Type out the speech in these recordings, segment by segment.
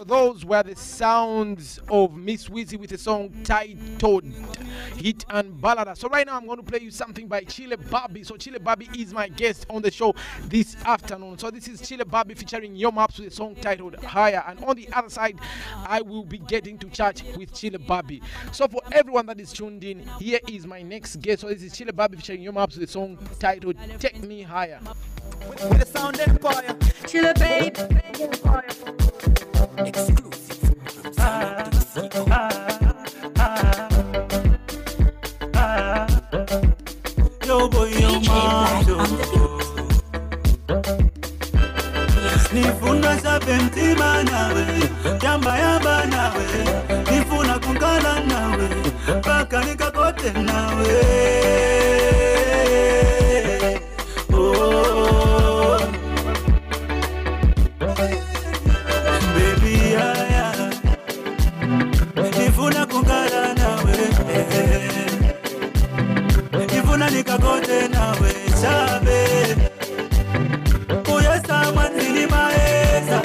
those were the sounds of Miss Wizzy with a song titled Hit and Ballada. So right now I'm going to play you something by Chile Bobby. So Chile Bobby is my guest on the show this afternoon. So this is Chile Bobby featuring Yo Maps with a song titled Higher. And on the other side, I will be getting to chat with Chile Bobby. So for everyone that is tuned in, here is my next guest. So this is Chile Bobby featuring Yo Maps with a song titled Take Me Higher. With the sound empire, Chile babe. exclusive. Yo boy, yo nifuna sabemtima nawe, jamba yamba nawe, nifuna kunkala nawe, paka nikakote nawe. Oh, baby, yeah. Nifuna kunkala nawe, nifuna nikakote nawe, sabe. Uyesa mwanzini maeza,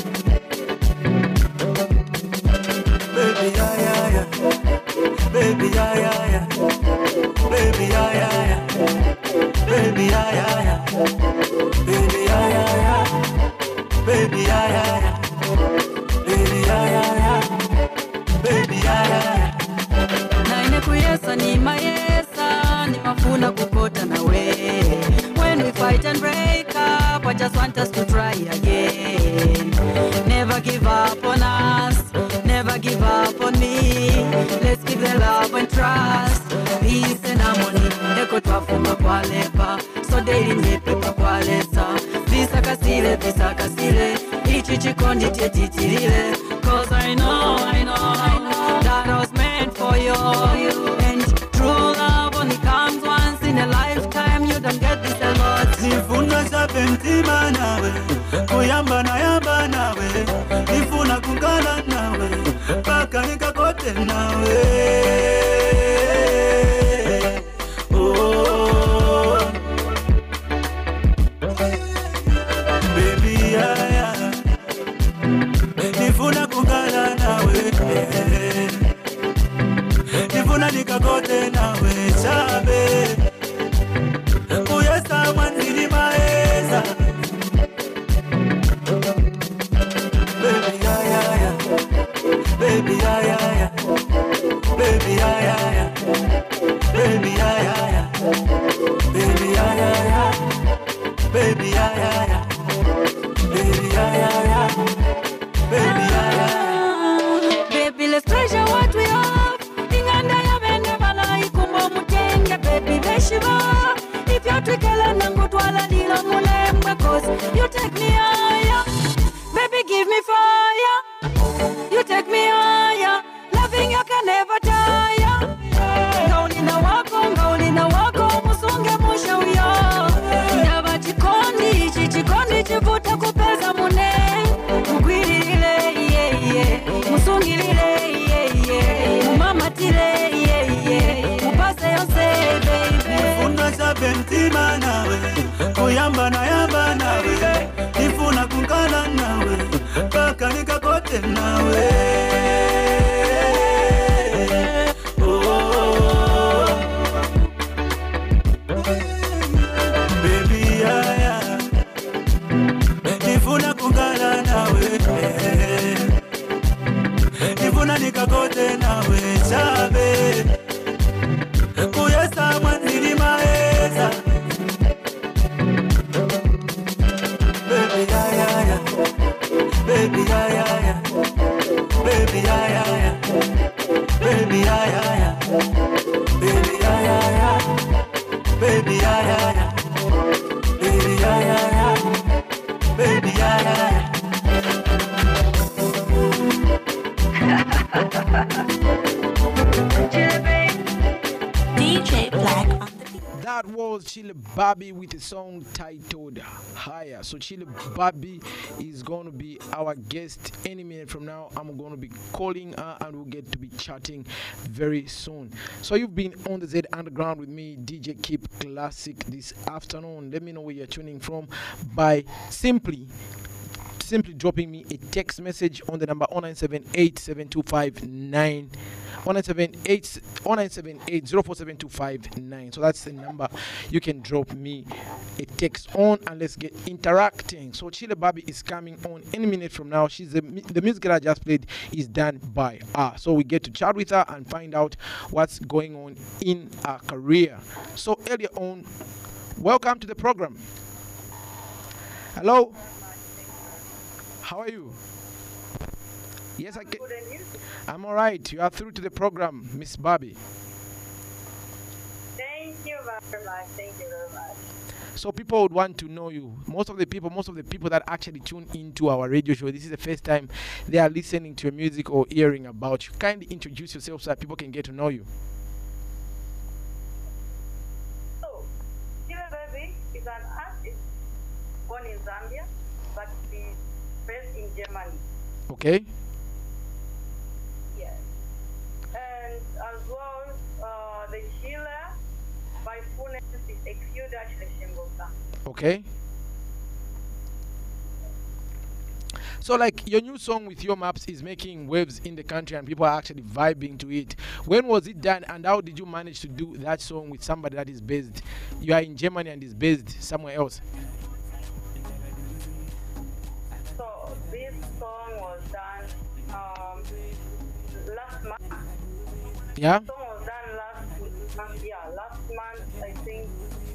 baby, yeah. Baby, yeah. Baby, yeah. Baby, yeah. Baby, yeah. Baby, yeah. Baby, yeah. Baby, yeah. Na inekuyesa ni maesa, ni mafuna kukota na we. When we fight and break up, I just want us to try again. Never give up on us, never give up on me. Let's give the love and trust, peace and harmony. Eko twafuma kwa lepa, so daily nipepa kwa lesa. Visa kasile, ichi chikondi tietitilile. Cause I know that I was meant for you. And true love only comes once in a lifetime. You don't get this a lot. Nifuna sabemtima nawe, kuyamba na yamba nawe, nifuna kunkala nawe, paka nikakote nawe. Oh, baby, yeah. Nifuna kunkala nawe, nifuna nikakote nawe, sabe. Uyesa mwanzini maeza, baby, yeah. Baby, yeah. Baby, yeah. Baby, yeah. Baby, yeah. Baby, yeah. Baby, yeah. Baby, yeah. Baby, let's treasure what we have. Inganda ya bende bala ikumbo mutenge, baby, beshiba. If you're twikela nangu twala dila mulemba, cause you take me higher. Baby, give me fire. You take me higher. Loving you can never tire. Ngauli na wako, musunge musha uyo. Ndaba chikondi chivuta kupeza mune. Mugwilile, yeah. Musungilile, yeah. Mumamatile, yeah. Mupase yose, baby. Nifuna sabemtima nawe, kuyamba na yamba nawe, nifuna kunkala nawe, paka nikakote nawe. Oh, baby, yeah. Nifuna kunkala nawe, nifuna nikakote nawe, sabe. Uyesa mwanzini maeza, baby, yeah. Baby, yeah. Baby, yeah. Baby, yeah. Baby, yeah. Baby, yeah. Baby, yeah. Baby, yeah. DJ Black on the beat. That was Chile Bobby with a song titled Higher. So Chile Bobby is going to be our guest any minute from now. I'm going to be calling her and we'll get to be chatting very soon. So you've been on the Z Underground with me, DJ Keep Classic, this afternoon. Let me know where you're tuning from by simply simply dropping me a text message on the number 0978 0978 So that's the number you can drop me a text on, and let's get interacting. So Chile Barbie is coming on any minute from now. She's the music that I just played is done by her, so we get to chat with her and find out what's going on in her career. So earlier on, welcome to the program. Hello, how are you? Yes, I can. I'm all right. You are through to the program, Miss Barbie. Thank you very much. Thank you very much. So people would want to know you. Most of the people that actually tune into our radio show, this is the first time they are listening to your music or hearing about you. Kindly introduce yourself so that people can get to know you. So, Chile Baby is an artist born in Zambia, but is based in Germany. Okay. Yes. And as well, the Chile by full name is Exuda Chileshimbosa. Okay. So like your new song with Your Maps is making waves in the country and people are actually vibing to it. When was it done and how did you manage to do that song with somebody that is based? You are in Germany and is based somewhere else. So this song was done last month. Yeah? The song was done last month. Yeah, last month I think.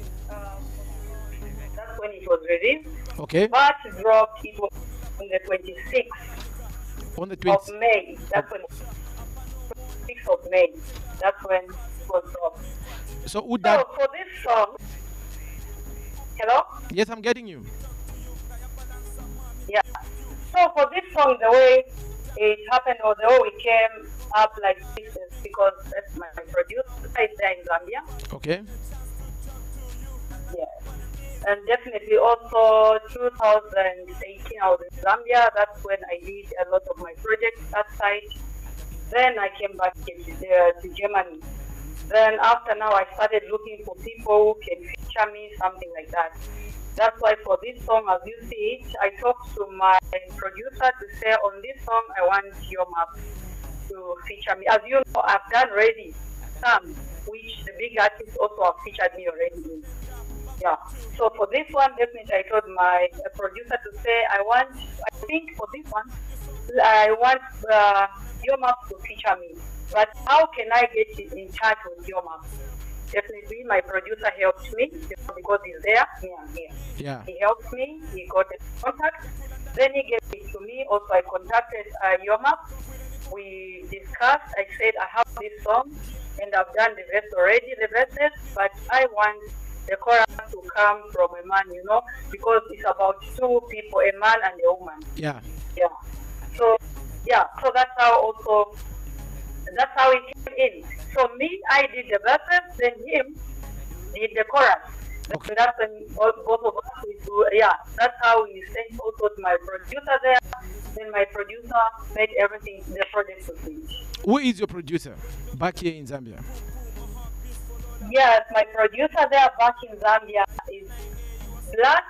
That's when it was released. Okay. But dropped it was on the 26th On the of 20th. May. That's when 26th of May. That's when it was dropped. So who So that? for this song, hello? Yes, I'm getting you. Yeah. So for this song, the way it happened or the way we came up like this is because that's my producer is there in Zambia. Okay. Yeah. And definitely also 2018 I was in Zambia. That's when I did a lot of my projects that side. Then I came back to Germany. Then after now I started looking for people who can feature me, something like that. That's why for this song, as you see it, I talked to my producer to say on this song I want Your Map to feature me. As you know, I've done already some which the big artists also have featured me already in. Yeah. So for this one, definitely I told my producer to say I think for this one, I want Your Map to feature me. But how can I get in touch with Your Map? Definitely my producer helped me because he's there, me I'm here. Yeah. He helped me, he got the contact, then he gave it to me. Also I contacted Your Map. We discussed, I said I have this song and I've done the verse already, the verses, but I want the chorus to come from a man, you know, because it's about two people, a man and a woman. Yeah. Yeah. So that's how it came in. So me, I did the verses, then him did the chorus. Okay. So that's when both of us we do. Yeah, that's how we sent also to my producer there. Then my producer made everything the project to finish. Who is your producer back here in Zambia? Yes, my producer there back in Zambia is Black.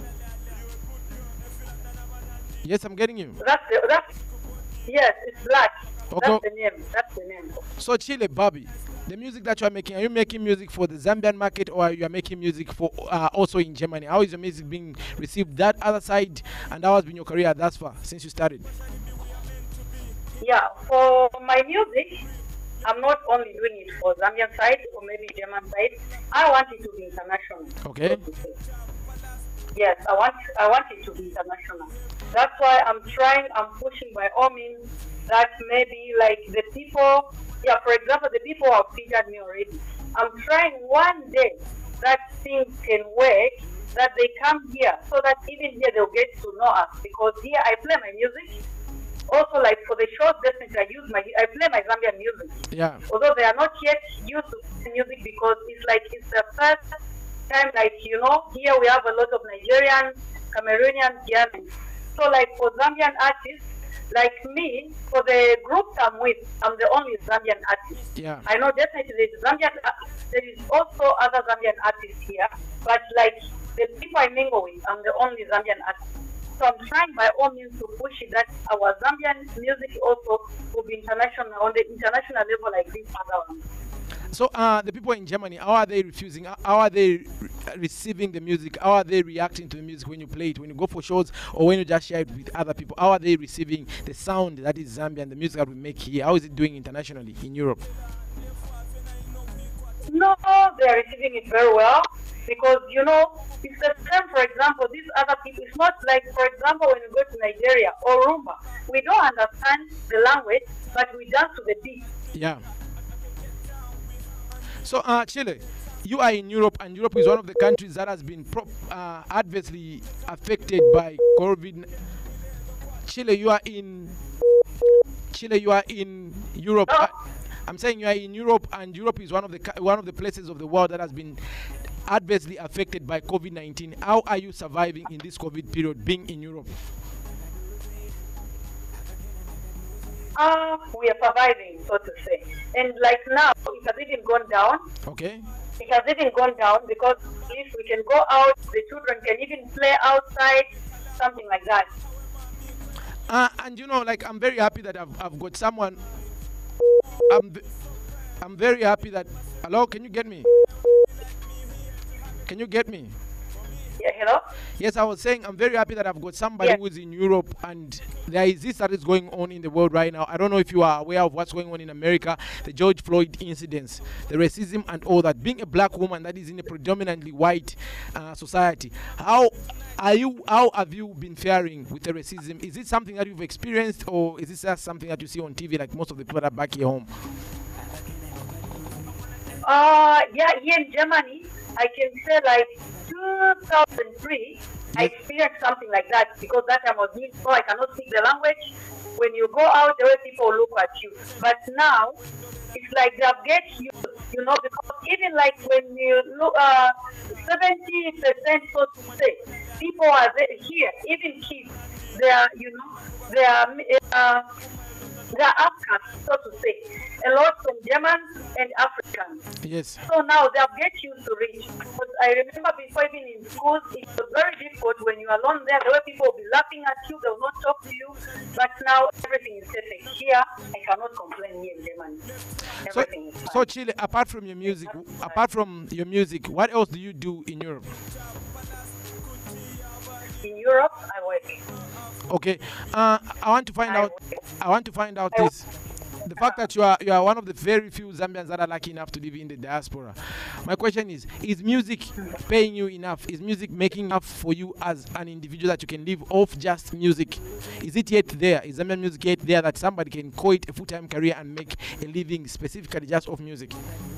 Yes, I'm getting you. Yes, it's Black. Okay. That's the name. So Chile Barbie, the music that you are making, are you making music for the Zambian market or you are making music for also in Germany? How is your music being received that other side, and how has been your career thus far since you started? Yeah, for my music, I'm not only doing it for Zambian side or maybe German side. I want it to be international. Okay. Yes, I want it to be international. That's why I'm pushing by all means that maybe like the people, for example, the people who have featured me already. I'm trying one day that things can work, that they come here so that even here they'll get to know us, because here I play my music. Also, like for the shows, definitely I play my Zambian music. Yeah. Although they are not yet used to music because it's the first time, like, you know, here we have a lot of Nigerians, Cameroonians, Ghanaians. So like for Zambian artists, like me, for the groups I'm with, I'm the only Zambian artist. Yeah. I know definitely there is also other Zambian artists here, but like the people I mingle with, I'm the only Zambian artist. So I'm trying by all means to push it that our Zambian music also will be international on the international level like this other one. So the people in Germany, how are they refusing? How are they receiving the music? How are they reacting to the music when you play it, when you go for shows, or when you just share it with other people? How are they receiving the sound that is Zambian, the music that we make here? How is it doing internationally in Europe? No, they are receiving it very well because it's the same. For example, these other people. It's not like, for example, when you go to Nigeria or Rumba, we don't understand the language, but we dance to the beat. Yeah. So, Chile, you are in Europe, and Europe is one of the countries that has been adversely affected by COVID. Chile, you are in Europe. Oh. I'm saying you are in Europe, and Europe is one of the places of the world that has been adversely affected by COVID-19. How are you surviving in this COVID period, being in Europe? We are surviving, so to say. And like now, it has even gone down. Okay. It has even gone down because if we can go out, the children can even play outside, something like that. And like, I'm very happy that I've got someone. I'm very happy that. Hello, can you get me? Can you get me? Yeah, hello? Yes, I was saying I'm very happy that I've got somebody who's in Europe, and there is this that is going on in the world right now. I don't know if you are aware of what's going on in America, the George Floyd incidents, the racism and all that. Being a black woman that is in a predominantly white society, how have you been faring with the racism? Is it something that you've experienced, or is this just something that you see on TV like most of the people that are back here home? Yeah, here in Germany, I can say like 2003, I experienced something like that because that time I was new, so I cannot speak the language. When you go out, the way people look at you. But now, it's like they get you, because even like when you look, 70%, so to say, people are there, here, even kids, they are, they are outcasts, so to say, a lot from Germans and Africans. Yes. So now they have get used to it. But I remember before, even in schools, it was very difficult when you are alone there. The way people will be laughing at you, they will not talk to you. But now everything is perfect. Here, I cannot complain here in Germany. Everything is fine. So Chile, apart from your music, what else do you do in Europe? In Europe, I work. Okay, I want to find out this. The fact that you are one of the very few Zambians that are lucky enough to live in the diaspora. My question is music paying you enough? Is music making enough for you as an individual that you can live off just music? Is it yet there? Is Zambian music yet there that somebody can call it a full-time career and make a living specifically just off music?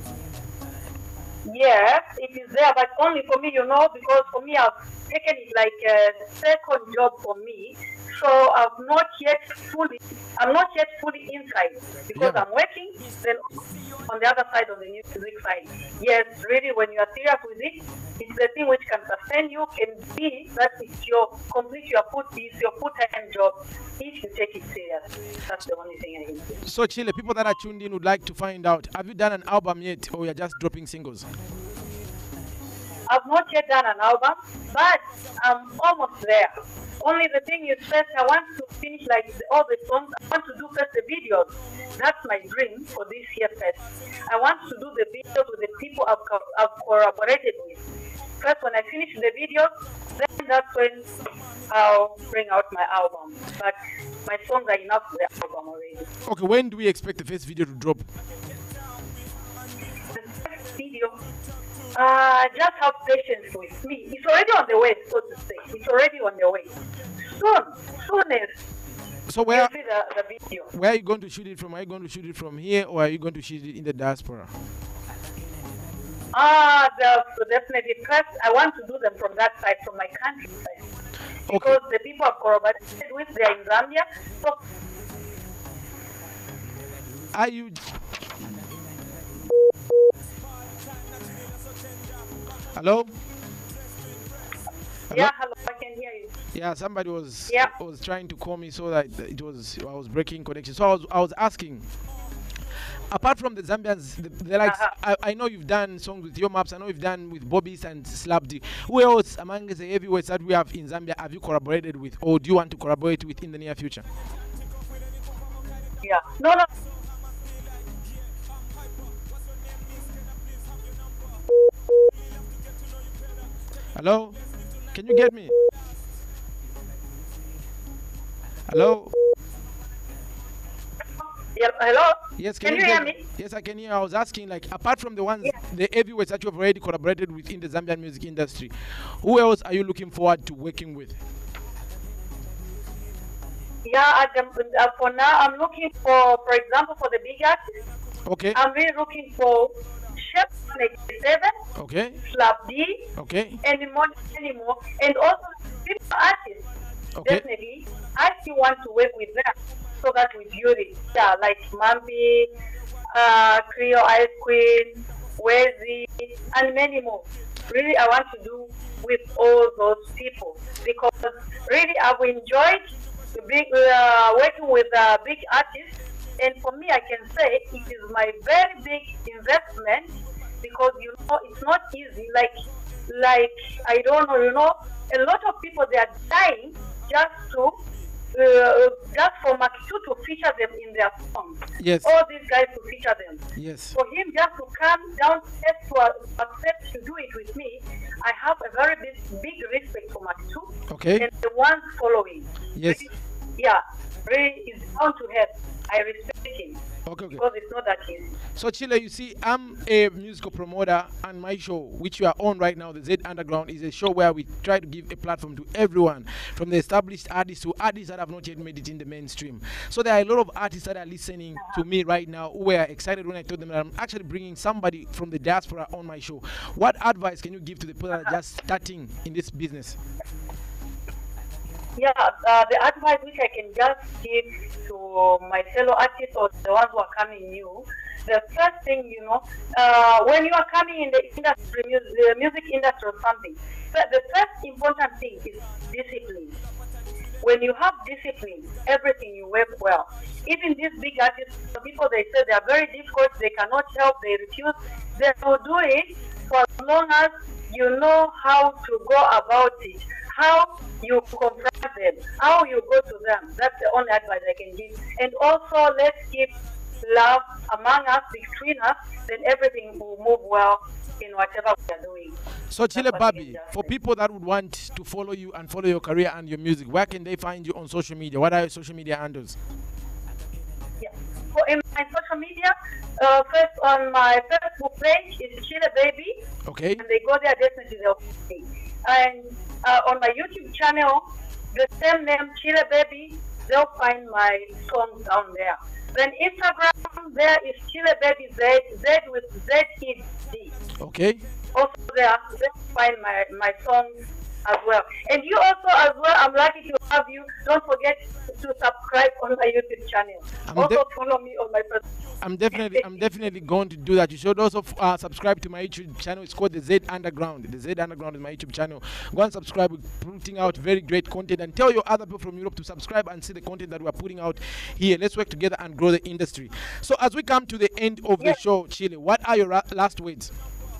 Yes, it is there, but only for me, because for me, I've taken it like a second job for me. So I'm not yet fully inside because I'm working. Then on the other side, on the music side, yes, really, when you are serious with it, it's the thing which can sustain you. Can be that it's your full-time job if you take it serious. That's the only thing I can say. So Chile, people that are tuned in would like to find out: have you done an album yet, or you're just dropping singles? I've not yet done an album, but I'm almost there. Only the thing is, first I want to finish like all the songs. I want to do first the videos. That's my dream for this year first. I want to do the videos with the people I've collaborated with. First, when I finish the videos, then that's when I'll bring out my album. But my songs are enough for the album already. Okay, when do we expect the first video to drop? The first video, just have patience with me. It's already on the way, so to say. It's already on the way. Soon as So where you see the video. are you going to shoot it from? Are you going to shoot it from here, or are you going to shoot it in the diaspora? Definitely. First, I want to do them from that side, from my country side. Because the people I've collaborated with, they are in Zambia. So, are you? Hello? yeah, hello, I can hear you. Yeah, somebody was Yeah. was trying to call me, so that I was breaking connection. So I was asking, apart from the Zambians, the likes, Uh-huh. I know you've done songs with Your Maps. I know you've done with Bobby's and Slap D. Who else among the heavyweights that we have in Zambia have you collaborated with, or do you want to collaborate with in the near future? Yeah. No, no. Hello? Can you get me? Hello? Yeah, hello? Yes, Can you get hear me? Yes, I can hear. I was asking, like, apart from the ones, Yeah. the heavyweights that you've already collaborated with in the Zambian music industry, who else are you looking forward to working with? Yeah, for now, I'm looking for example, for the big artists, Okay, I'm really looking for Chef 87, okay, Slap D, okay, and many more. And also, people artists, okay, definitely, I still want to work with them so that we build it. Yeah, like Mambi, Creole Ice Queen, Wezi, and many more. Really, I want to do with all those people because really I've enjoyed working with big artists, and for me, I can say it is my very big investment because you know it's not easy. Like I don't know, you know, a lot of people they are dying just to just for Makitu to feature them in their songs. yes, All these guys to feature them. yes, For him just to come down to accept to do it with me, I have a very big respect for Makitu okay, and the ones following. yes, Really, yeah, really is down to earth. I respect him okay, okay. because it's not that easy. So Chile, you see, I'm a musical promoter, and my show, which you are on right now, the Z Underground, is a show where we try to give a platform to everyone, from the established artists to artists that have not yet made it in the mainstream. So there are a lot of artists that are listening to me right now who were excited when I told them that I'm actually bringing somebody from the diaspora on my show. What advice can you give to the people that are just starting in this business? Yeah, the advice which I can just give to my fellow artists or the ones who are coming new, the first thing, you know, when you are coming in the industry, the music industry or something, the first important thing is discipline. When you have discipline, everything you work well. Even these big artists, the people they say they are very difficult, they cannot help, they refuse, they will do it for as long as you know how to go about it, how you confront them, how you go to them. That's the only advice I can give. And also, let's keep love among us, between us, then everything will move well in whatever we are doing. So Chile That's what I Bobby, can just for say. people that would want to follow you and follow your career and your music, where can they find you on social media? What are your social media handles? Yeah. So in my social media, first on my Facebook page is Chile Baby, Okay, and they go there definitely they'll see. And on my YouTube channel, the same name Chile Baby, they'll find my songs down there. Then Instagram, there is Chile Baby Z, Z with Z-E-D. okay, Also there, they'll find my songs as well. And you also as well, I'm lucky to have you. Don't forget to subscribe on my YouTube channel. I'm Also follow me on my personal. I'm definitely going to do that. You should also subscribe to my YouTube channel. It's called the Z Underground. The Z Underground is my YouTube channel. Go and subscribe. We're putting out very great content, and tell your other people from Europe to subscribe and see the content that we're putting out here. Let's work together and grow the industry. So as we come to the end of the Yes. show, Chile, what are your last words?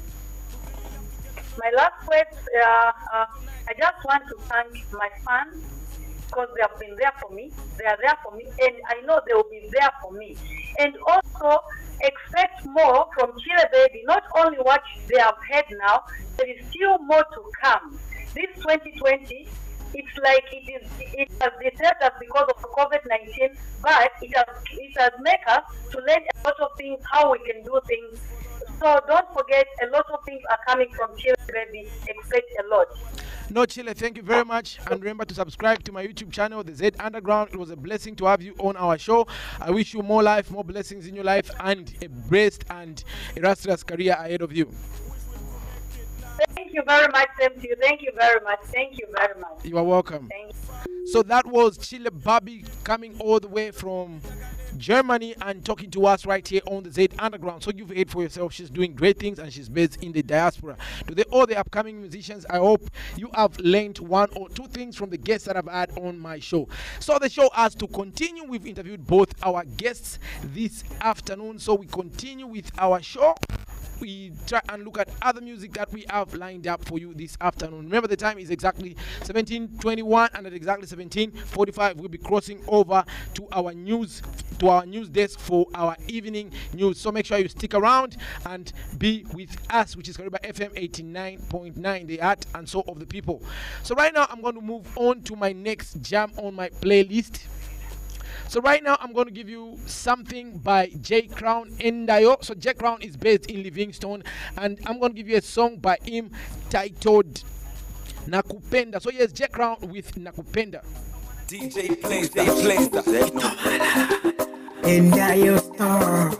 My last words, I just want to thank my fans because they have been there for me. They are there for me, and I know they will be there for me. And also expect more from Chile Baby. Not only what they have had now, there is still more to come. This 2020, it's like it has disturbed us because of COVID-19, but it has made us to learn a lot of things, how we can do things. So don't forget, a lot of things are coming from Chile Baby. Expect a lot. No, Chile, thank you very much. And remember to subscribe to my YouTube channel, The Z Underground. It was a blessing to have you on our show. I wish you more life, more blessings in your life, and a blessed and illustrious career ahead of you. Thank you very much, same to you. Thank you very much. Thank you very much. You are welcome. Thank you. So that was Chile Bobby coming all the way from Germany and talking to us right here on the Z Underground. So you've heard for yourself, she's doing great things and she's based in the diaspora. To all the upcoming musicians, I hope you have learned one or two things from the guests that I've had on my show. So the show has to continue. We've interviewed both our guests this afternoon, so we continue with our show. We try and look at other music that we have lined up for you this afternoon. Remember, the time is exactly 17:21, and at exactly 17:45 we'll be crossing over to our news desk for our evening news. So make sure you stick around and be with us, which is Kariba FM 89.9, the art and soul of the people. So right now I'm going to move on to my next jam on my playlist. So right now I'm going to give you something by J Crown Endayo. So J Crown is based in Livingstone, and I'm going to give you a song by him titled Nakupenda. So yes, J Crown with Nakupenda. DJ plays that. Endayo star.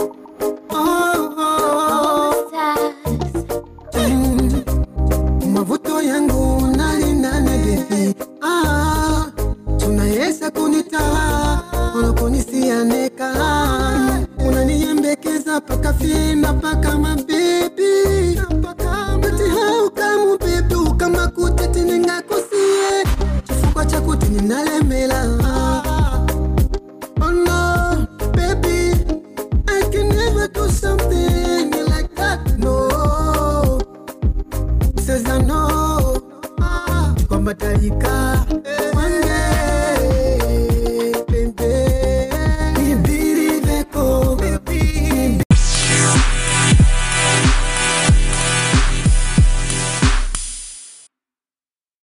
Mavuto yangu nalindana gefi. Tunaweza kunita unaponisianeka, unaniembekeza paka fina paka mabibi mpati haukamu bebu kama kuteti ningakosie chifuko cha kuti ninalemela. Oh no, baby, I can never do something like that. No, says I know kwamba talika